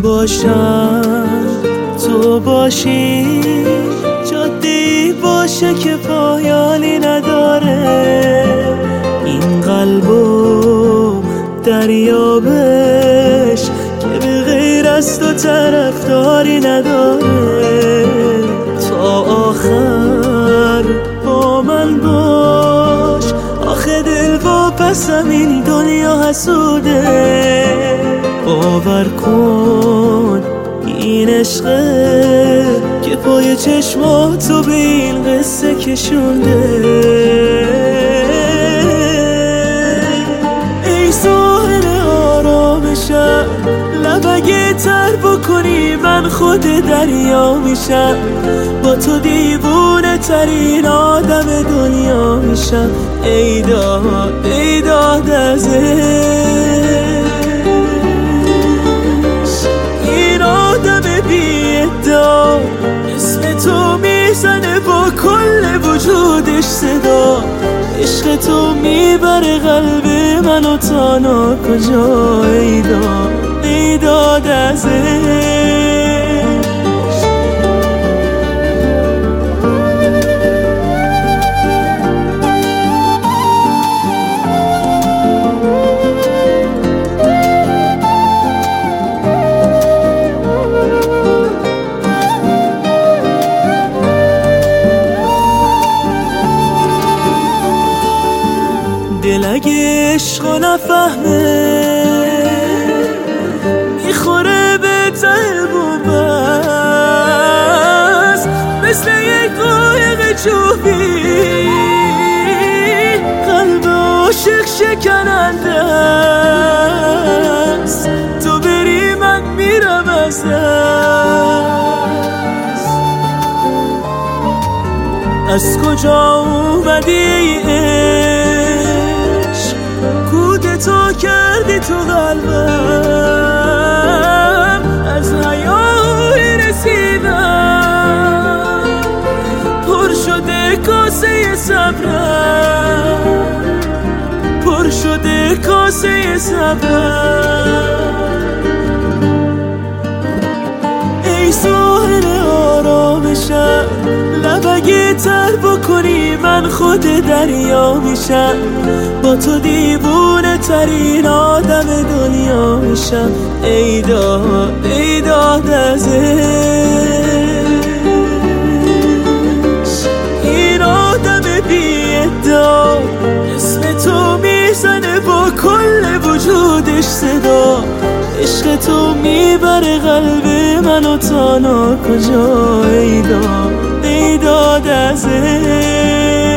باشم تو باشی، جاده‌ای باشه که پایانی نداره، این قلبو دریابش که به غیر از تو طرفداری نداره. تا آخر با من باش، آخه دل واپسم این دنیا حسوده. باور کن این عشقه که پای چشماتو به این قصه کشونده. ای ساحل آرامشم، لب اگه تر بکنی من خود دریا میشم، با تو دیوونه ترین آدم دنیا میشم. ای داد از این آدم بی ادعا، اسم تو میزنه با کل وجودش صدا. عشق تو میبره قلب منو تا ناکجا. ای داد از دل اگه عشقو نفهمه میخوره به ته بومبست، مثل یک قایق چوبی قلب عاشق شکننده است. تو بری من میرم از دست. از کجا اومدی ای عشق، کودتا کردی تو قلبم، از حیای رسیدم پر شده کاسه صبرم، پر شده کاسه صبرم. ای ساحل آرامشم، لب اگه تر بکنی من خود دریا میشم، با تو دیوونه ترین آدم دنیا میشم. ای داد از این آدم بی ادعا، اسم تو میزنه با کل وجودش صدا. عشق تو میبره قلب منو تا ناکجا. ای داد از